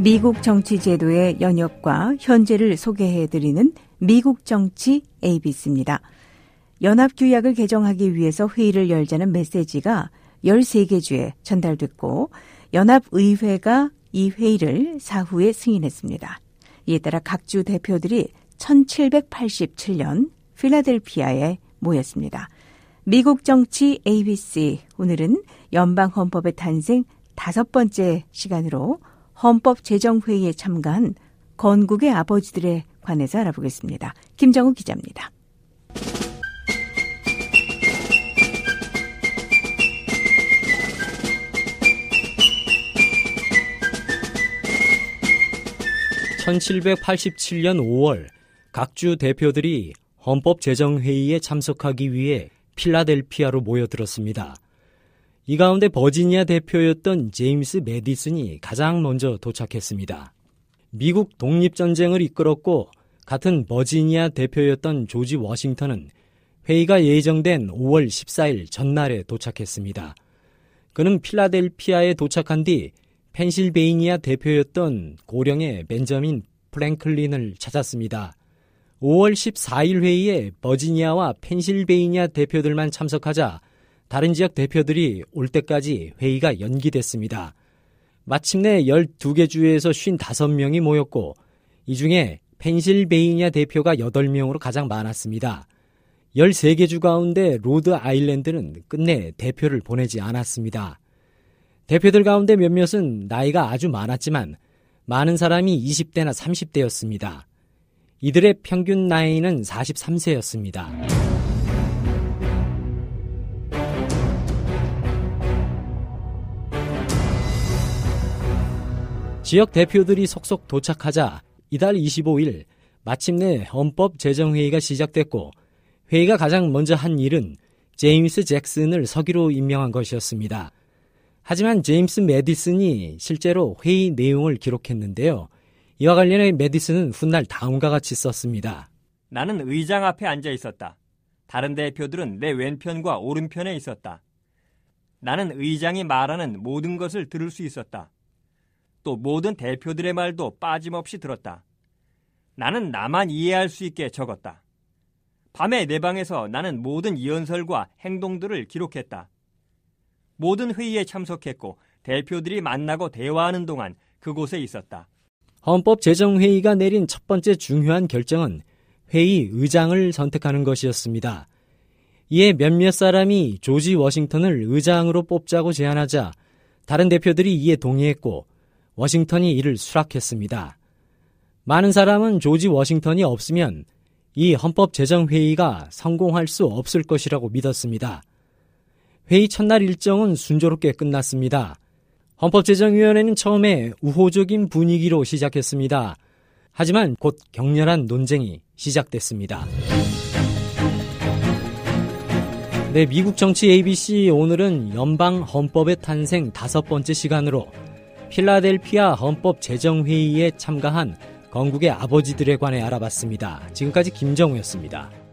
미국 정치 제도의 연역과 현재를 소개해드리는 미국 정치 ABC입니다. 연합규약을 개정하기 위해서 회의를 열자는 메시지가 13개 주에 전달됐고 연합의회가 이 회의를 사후에 승인했습니다. 이에 따라 각 주 대표들이 1787년 필라델피아에 모였습니다. 미국 정치 ABC, 오늘은 연방헌법의 탄생 5번째 시간으로 헌법제정회의에 참가한 건국의 아버지들에 관해서 알아보겠습니다. 김정우 기자입니다. (1787년 5월) 각주 대표들이 헌법제정회의에 참석하기 위해 필라델피아로 모여들었습니다. 이 가운데 버지니아 대표였던 제임스 매디슨이 가장 먼저 도착했습니다. 미국 독립전쟁을 이끌었고 같은 버지니아 대표였던 조지 워싱턴은 회의가 예정된 5월 14일 전날에 도착했습니다. 그는 필라델피아에 도착한 뒤 펜실베이니아 대표였던 고령의 벤저민 프랭클린을 찾았습니다. 5월 14일 회의에 버지니아와 펜실베이니아 대표들만 참석하자 다른 지역 대표들이 올 때까지 회의가 연기됐습니다. 마침내 12개 주에서 55명이 모였고 이 중에 펜실베이니아 대표가 8명으로 가장 많았습니다. 13개 주 가운데 로드 아일랜드는 끝내 대표를 보내지 않았습니다. 대표들 가운데 몇몇은 나이가 아주 많았지만 많은 사람이 20대나 30대였습니다. 이들의 평균 나이는 43세였습니다. 지역 대표들이 속속 도착하자 이달 25일 마침내 헌법제정회의가 시작됐고 회의가 가장 먼저 한 일은 제임스 잭슨을 서기로 임명한 것이었습니다. 하지만 제임스 매디슨이 실제로 회의 내용을 기록했는데요. 이와 관련해 매디슨은 훗날 다음과 같이 썼습니다. 나는 의장 앞에 앉아 있었다. 다른 대표들은 내 왼편과 오른편에 있었다. 나는 의장이 말하는 모든 것을 들을 수 있었다. 또 모든 대표들의 말도 빠짐없이 들었다. 나는 나만 이해할 수 있게 적었다. 밤에 내 방에서 나는 모든 연설과 행동들을 기록했다. 모든 회의에 참석했고 대표들이 만나고 대화하는 동안 그곳에 있었다. 헌법제정회의가 내린 첫 번째 중요한 결정은 회의 의장을 선택하는 것이었습니다. 이에 몇몇 사람이 조지 워싱턴을 의장으로 뽑자고 제안하자 다른 대표들이 이에 동의했고 워싱턴이 이를 수락했습니다. 많은 사람은 조지 워싱턴이 없으면 이 헌법제정회의가 성공할 수 없을 것이라고 믿었습니다. 회의 첫날 일정은 순조롭게 끝났습니다. 헌법제정위원회는 처음에 우호적인 분위기로 시작했습니다. 하지만 곧 격렬한 논쟁이 시작됐습니다. 네, 미국 정치 ABC 오늘은 연방 헌법의 탄생 5번째 시간으로 필라델피아 헌법제정회의에 참가한 건국의 아버지들에 관해 알아봤습니다. 지금까지 김정우였습니다.